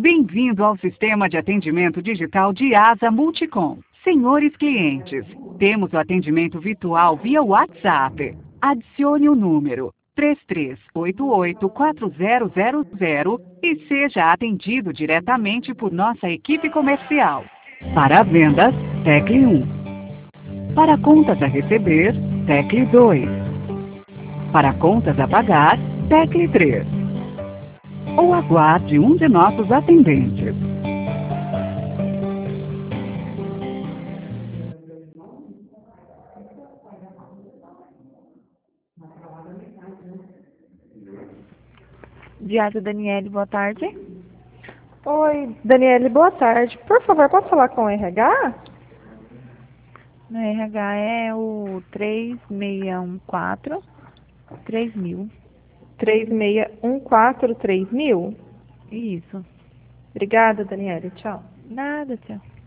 Bem-vindo ao sistema de atendimento digital de ASA Multicom. Senhores clientes, temos o atendimento virtual via WhatsApp. Adicione o número 3388-4000 e seja atendido diretamente por nossa equipe comercial. Para vendas, tecle 1. Para contas a receber, tecle 2. Para contas a pagar, tecle 3. Ou aguarde um de nossos atendentes. Diário Daniele, boa tarde. Oi, Daniele, boa tarde. Por favor, posso falar com o RH? No RH é o 3614-3000. 3614-3000? Isso. Obrigada, Daniele. Tchau. Nada, tchau.